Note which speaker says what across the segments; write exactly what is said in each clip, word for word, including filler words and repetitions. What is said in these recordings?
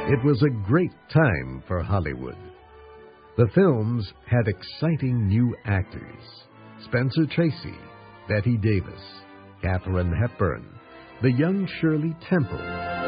Speaker 1: It was a great time for Hollywood. The films had exciting new actors: Spencer Tracy, Bette Davis, Katharine Hepburn, the young Shirley Temple.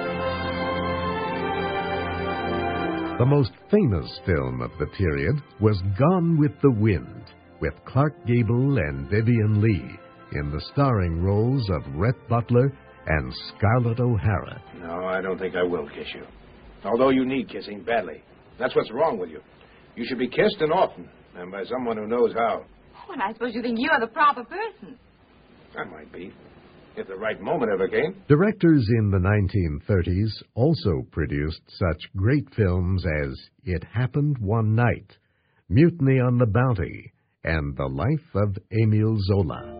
Speaker 1: The most famous film of the period was Gone with the Wind, with Clark Gable and Vivien Leigh in the starring roles of Rhett Butler and Scarlett O'Hara.
Speaker 2: No, I don't think I will kiss you. Although you need kissing badly. That's what's wrong with you. You should be kissed and often, and by someone who knows how.
Speaker 3: Well, I suppose you think you are the proper person.
Speaker 2: I might be, if the right moment ever came.
Speaker 1: Directors in the nineteen thirties also produced such great films as It Happened One Night, Mutiny on the Bounty, and The Life of Emile Zola.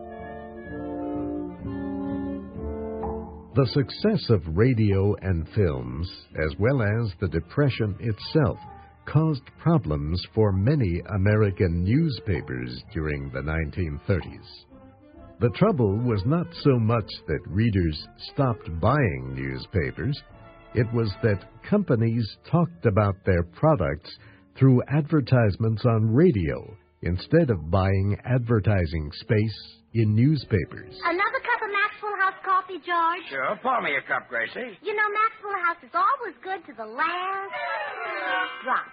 Speaker 1: The success of radio and films, as well as the Depression itself, caused problems for many American newspapers during the nineteen thirties. The trouble was not so much that readers stopped buying newspapers. It was that companies talked about their products through advertisements on radio instead of buying advertising space in newspapers.
Speaker 4: Another cup of Maxwell House coffee, George?
Speaker 5: Sure. Pour me a cup, Gracie.
Speaker 4: You know, Maxwell House is always good to the last drop.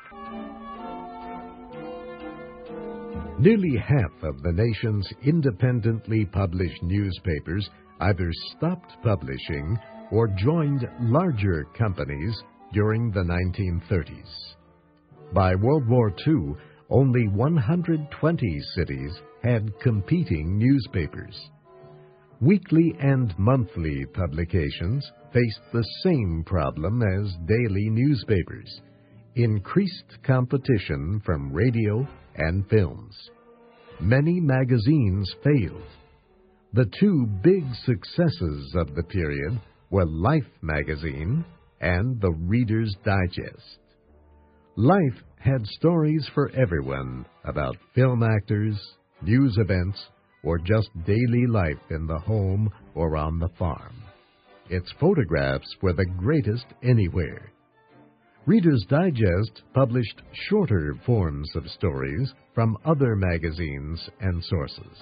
Speaker 1: Nearly half of the nation's independently published newspapers either stopped publishing or joined larger companies during the nineteen thirties. By World War Two, only one hundred twenty cities had competing newspapers. Weekly and monthly publications faced the same problem as daily newspapers: increased competition from radio and films. Many magazines failed. The two big successes of the period were Life magazine and the Reader's Digest. Life had stories for everyone about film actors, news events, or just daily life in the home or on the farm. Its photographs were the greatest anywhere. Reader's Digest published shorter forms of stories from other magazines and sources.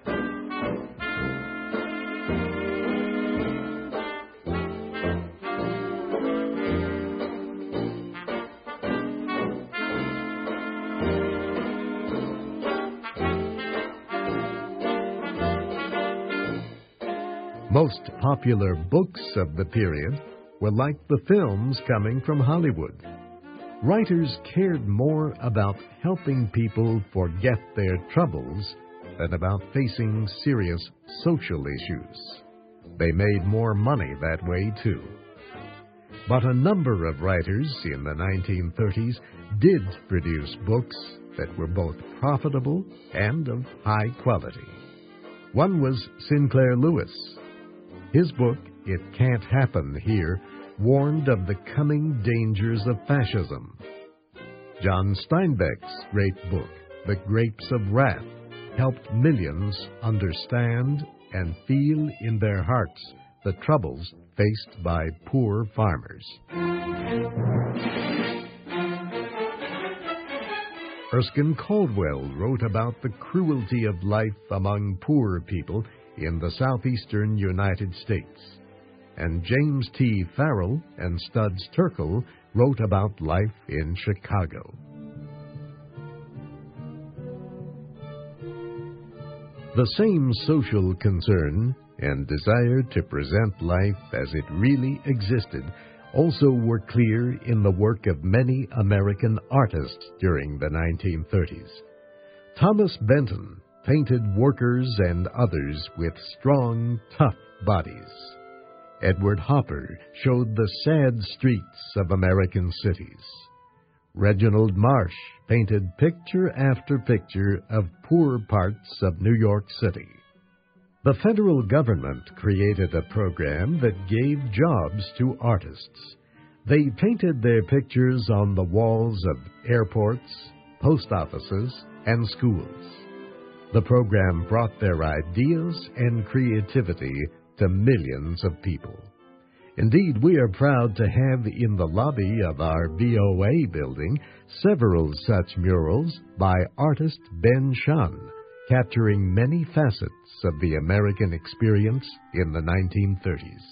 Speaker 1: Most popular books of the period were like the films coming from Hollywood. Writers cared more about helping people forget their troubles than about facing serious social issues. They made more money that way, too. But a number of writers in the nineteen thirties did produce books that were both profitable and of high quality. One was Sinclair Lewis. His book, It Can't Happen Here, warned of the coming dangers of fascism. John Steinbeck's great book, The Grapes of Wrath, helped millions understand and feel in their hearts the troubles faced by poor farmers. Erskine Caldwell wrote about the cruelty of life among poor people in the southeastern United States, and James T. Farrell and Studs Terkel wrote about life in Chicago. The same social concern and desire to present life as it really existed also were clear in the work of many American artists during the nineteen thirties. Thomas Benton painted workers and others with strong, tough bodies. Edward Hopper showed the sad streets of American cities. Reginald Marsh painted picture after picture of poor parts of New York City. The federal government created a program that gave jobs to artists. They painted their pictures on the walls of airports, post offices, and schools. The program brought their ideas and creativity to millions of people. Indeed, we are proud to have in the lobby of our V O A building several such murals by artist Ben Shahn, capturing many facets of the American experience in the nineteen thirties.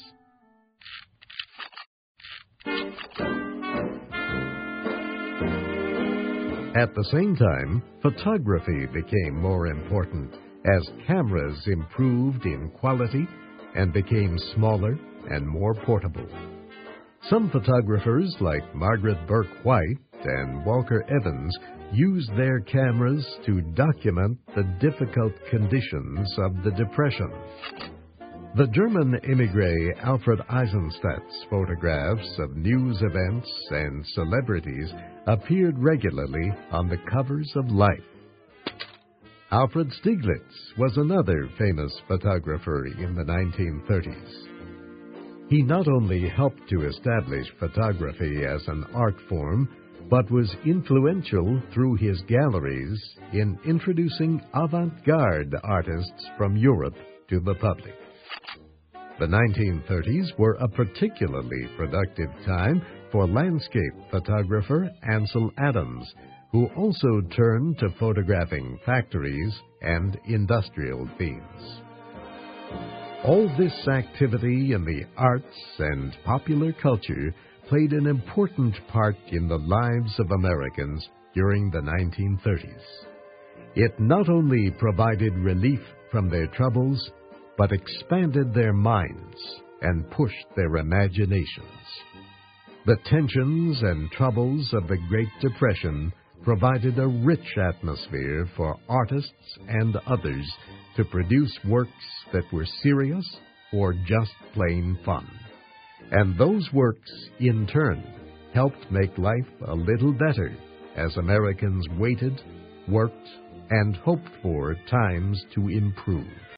Speaker 1: At the same time, photography became more important as cameras improved in quality and became smaller and more portable. Some photographers like Margaret Burke White and Walker Evans used their cameras to document the difficult conditions of the Depression. The German émigré Alfred Eisenstadt's photographs of news events and celebrities appeared regularly on the covers of Life. Alfred Stieglitz was another famous photographer in the nineteen thirties. He not only helped to establish photography as an art form, but was influential through his galleries in introducing avant-garde artists from Europe to the public. The nineteen thirties were a particularly productive time for landscape photographer Ansel Adams, who also turned to photographing factories and industrial themes. All this activity in the arts and popular culture played an important part in the lives of Americans during the nineteen thirties. It not only provided relief from their troubles, but expanded their minds and pushed their imaginations. The tensions and troubles of the Great Depression provided a rich atmosphere for artists and others to produce works that were serious or just plain fun. And those works, in turn, helped make life a little better as Americans waited, worked, and hoped for times to improve.